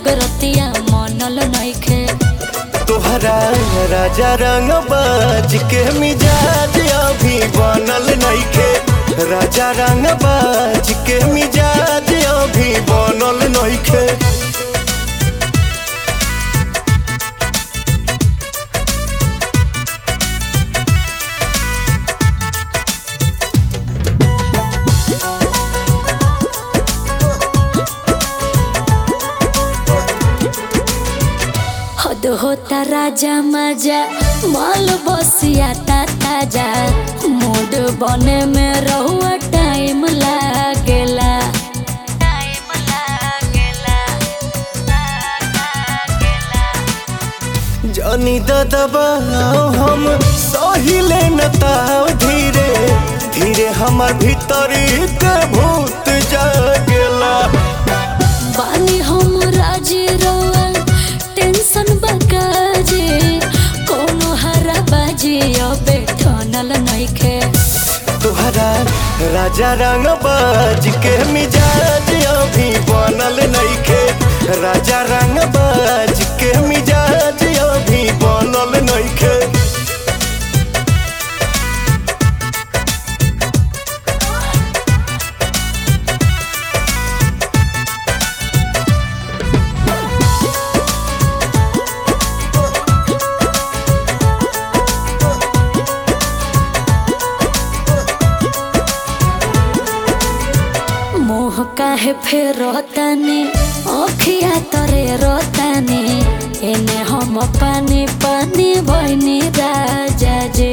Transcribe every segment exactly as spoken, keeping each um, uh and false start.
रतिया मनल नइखे। तोहरा राजा रंग बाज के मिजाज अभी बनल नइखे। राजा रंग बाज के मिजाज अभी बनल नइखे। हद होता राजा मजा माल बसिया ताजा। मूड बने में रहुआ टाइम लागेला। टाइम लागेला जानी दबा हम सहिले न ताव धीरे धीरे हमर भीतरी के भूत जागेला। बानी हम राजी रवा टेंशन बकाजे कोनो हरा बाजी अबे ठनल नइखे। तोहरा राजा रंग बाज के मिजाज अभी बनल नइखे। राजा रंग बाज के मिजाज अभी बनल नइखे। मोह काहे फेर रोतानी अखिया तरे रोतानी। एने हम पानी पानी बहनी राजा जे।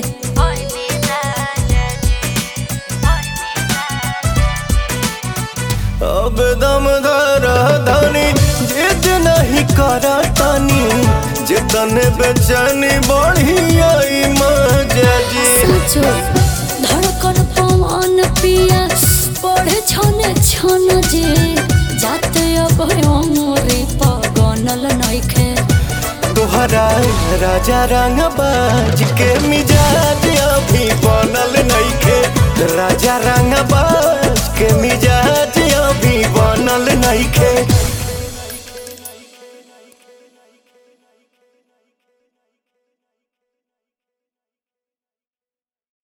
अब दम धर धनी जिद नहीं करतानी। जितने बेचैनी बढ़ी आई मजा जी। सचो धड़कन पवन पिया पढ़े छने छन जे। जाते अब अमरी पगनल नइखे। तोहरा राजा रंग बाज के मिजाज अभी